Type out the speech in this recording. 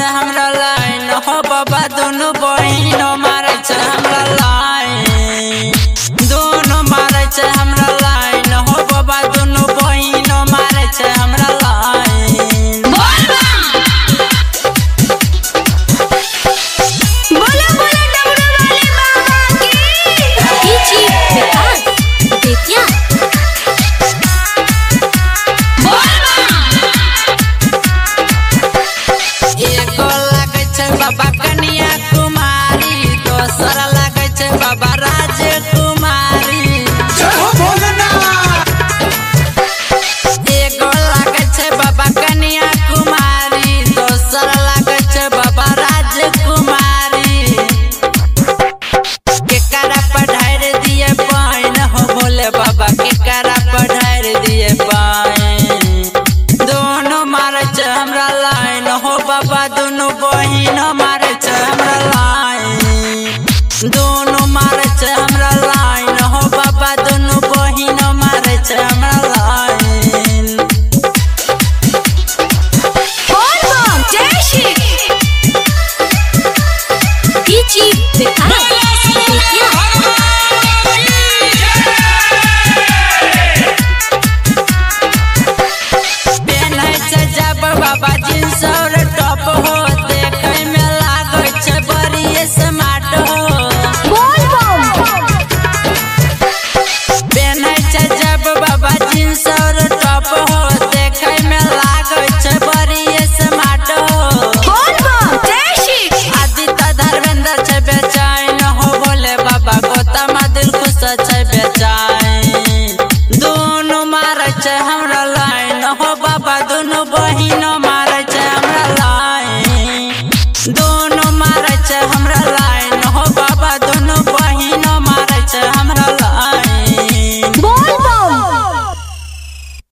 हमरा लाइन हो बाबा दोनों बहिन मारे छे हमरा लाइन दोनों मारे छे हमरा लाइन हो बाबा दोनों बहिन मारे छे हमरा लाइन। बोला बोला डमरू वाले बाबा की जी विकास बेतिया। एगो लागे छे बाबा कन्या कुमारी दोसर लागे छे बाबा राजकुमारी। एगो लागे छे बाबा कन्या कुमारी दोसर लागे छे बाबा राजकुमारी। केकरा पढ़ार दिए पाइन हो बोले बाबा केकरा पढ़ार दिए पाइन दोनों मारे छे हमरा लाइन हो बाबा दोनों बहिन मारे छे हमरा लाइन दोनों मारे छे हमरा लाइन हो बाबा दोनों बहिन मारे छे हमरा लाइन। और बम जय श्री जी विकास बेतिया। पेन्है छे जब बाबा जींस और टॉप हो देखे में लागे छे बड़ी स्मार्ट हो। बोल बम पेन्है छे जब बाबा जींस और टॉप हो देखे में लागे छे बड़ी स्मार्ट हो। बोल बम जय श्री आदित्य धर्मेंद्र छे बेचैन हो बोले बाबा गौतम दिल खुश छे बेचैन दोनों मारे छे हमरा